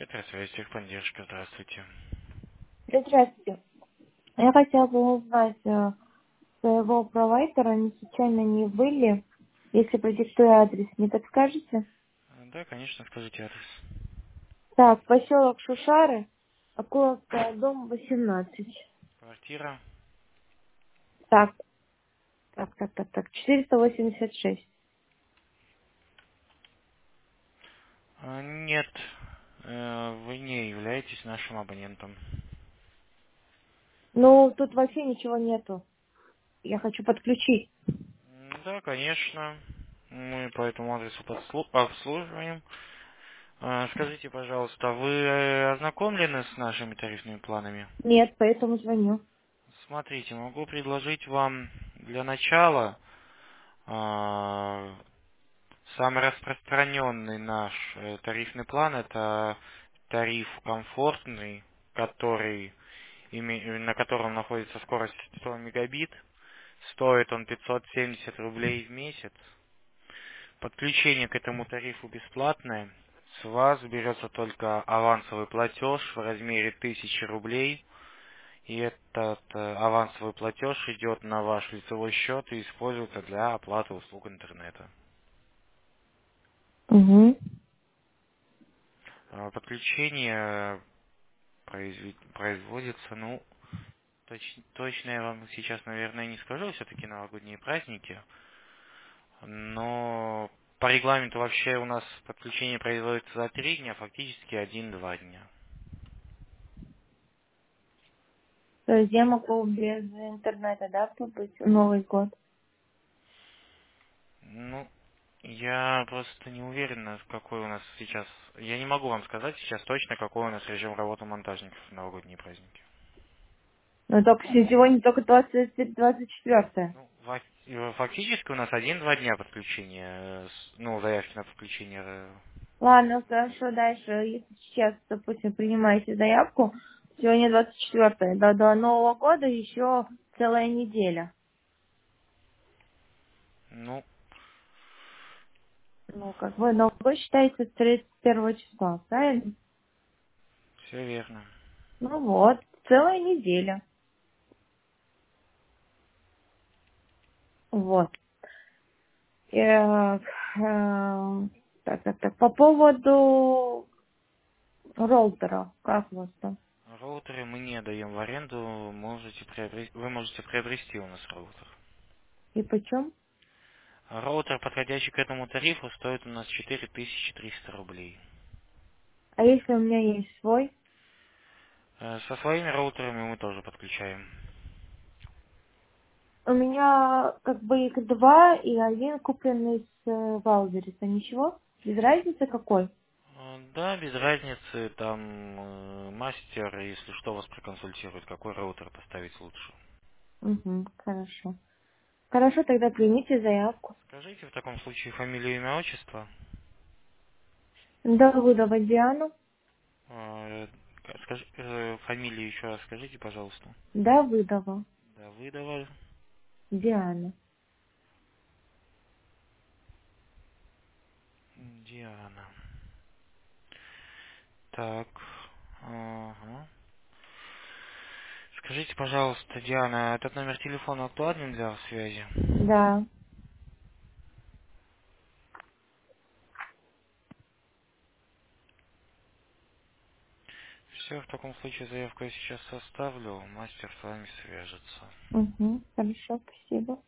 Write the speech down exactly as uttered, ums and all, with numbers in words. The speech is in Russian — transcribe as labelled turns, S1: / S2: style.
S1: Петросвязь, техподдержка, здравствуйте.
S2: Здравствуйте. Я хотела бы узнать э, своего провайдера, не случайно не были, если продиктую адрес, не подскажете?
S1: А, Да, конечно, скажите адрес.
S2: Так, поселок Шушары, Акуловская, дом восемнадцать.
S1: Квартира?
S2: Так, так, так, так, так, четыреста восемьдесят шесть.
S1: А, Нет, э, вы не являетесь нашим абонентом.
S2: Ну, тут вообще ничего нету. Я хочу подключить.
S1: М, Да, конечно. Мы по этому адресу подслу- обслуживаем. А, Скажите, пожалуйста, вы э, ознакомлены с нашими тарифными планами?
S2: Нет, поэтому звоню.
S1: Смотрите, могу предложить вам для начала а, самый распространенный наш э, тарифный план — это тариф комфортный, который, име- на котором находится скорость сто мегабит. Стоит он пятьсот семьдесят рублей в месяц. Подключение к этому тарифу бесплатное. С вас берется только авансовый платеж в размере тысячи рублей. И этот э, авансовый платеж идет на ваш лицевой счет и используется для оплаты услуг интернета.
S2: Угу.
S1: А, Подключение произве- производится, ну, точ- точно я вам сейчас, наверное, не скажу, все-таки новогодние праздники, но по регламенту вообще у нас подключение производится за три дня, фактически один-два дня.
S2: То есть я могу без интернета, да, побыть в Новый год?
S1: Ну, я просто не уверен, какой у нас сейчас... Я не могу вам сказать сейчас точно, какой у нас режим работы монтажников в новогодние праздники.
S2: Но только сегодня только двадцать, двадцать четвёртое.
S1: Ну, фак- э, фактически у нас один-два дня подключения, э, с- ну, заявки на подключение. э.
S2: Ладно, хорошо, дальше. Если сейчас, допустим, принимаете заявку, сегодня двадцать четвёртое, до, до Нового года еще целая неделя.
S1: Ну,
S2: Ну, как бы, но вы считаете с тридцать первого числа, правильно?
S1: все верно.
S2: Ну вот, целая неделя. Вот. Э, э, так, так, так. По поводу роутера, как у вас там?
S1: Роутеры мы не даем в аренду, можете приобрести, вы можете приобрести у нас роутер.
S2: И почем?
S1: А Роутер, подходящий к этому тарифу, стоит у нас четыре тысячи триста рублей.
S2: А если у меня есть свой?
S1: Э, Со своими роутерами мы тоже подключаем.
S2: У меня как бы их два и один купленный с э, Валбериса. Ничего? Без разницы какой?
S1: Э, Да, без разницы, там э, мастер, если что, вас проконсультирует, какой роутер поставить лучше.
S2: Угу, хорошо. Хорошо, тогда примите заявку.
S1: Скажите в таком случае фамилию, имя, отчество.
S2: Давыдова Диана.
S1: Э, скажи- э, фамилию еще раз скажите, пожалуйста.
S2: Давыдова
S1: Давыдова
S2: Диана.
S1: Диана. Так. Ага. Скажите, пожалуйста, Диана, этот номер телефона актуален для связи?
S2: Да.
S1: Все, в таком случае заявку я сейчас составлю, мастер с вами свяжется.
S2: Угу, хорошо, спасибо.